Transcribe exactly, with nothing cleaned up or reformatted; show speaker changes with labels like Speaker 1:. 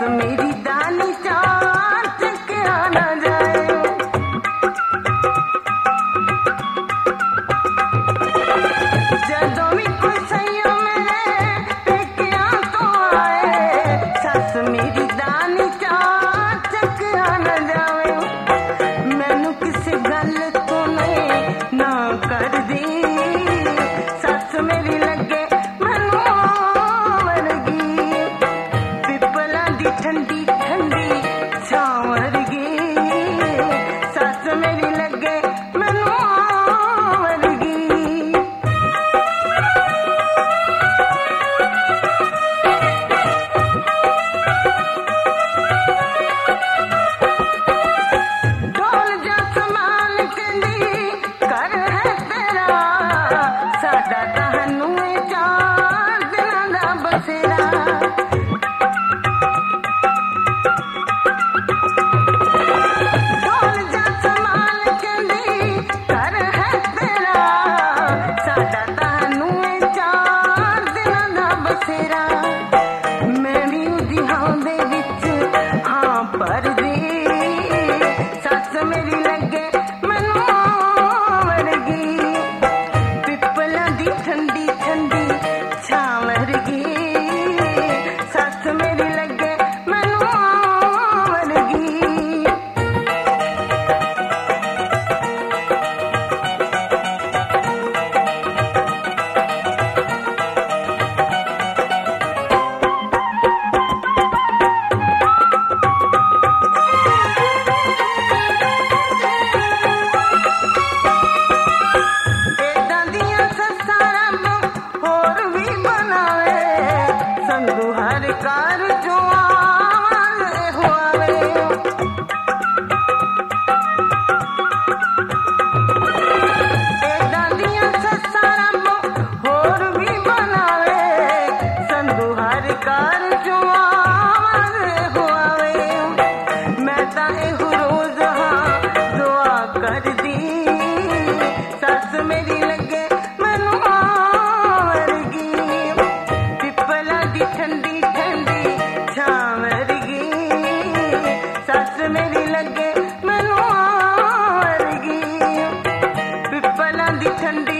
Speaker 1: मेरी दानी चार चक्या न जाए। जदों भी कोई सैया मेरे पेकिया तो आए, सस मेरी दानी चार चक्या न जाए। मैनू किसी गल तो नहीं ना कर दी, सस मेरी लगे मैनू वर्गी, पिपला दी ठंडी ठंडी छां वर्गी, सस मेरी लगे मैनू वर्गी। ढोल जा संभाल कहंदी कर है तेरा, साडा तहनू चार दिनां दा बसेरा। ढोल जा संभाल कहंदी कर है तेरा, साडा तहनू चार दिनां दा बसेरा। मैं भी उदी हां दे विच हां भरदी, सस मेरी लगे मैनू वर्गी, पिपला दी ठंडी ठंडी छां वर्गी, सस मेरी लगे मैनू वर्गी। एदां दियां सस्सां रब होर भी बनावे, संधू हर घर चों आवाज़ होवे। एदां दियां सस्सां रब होर भी बनावे, संधू हर घर चों आवाज़ होवे। मैं तां इहो रोज़ हां दुआ करदी, सस मेरी लगे मैनू वर्गी, पिपला दी ठंडी ठंडी छां वर्गी, सस मेरी लगे मैनू वर्गी, पिपला दी ठंडी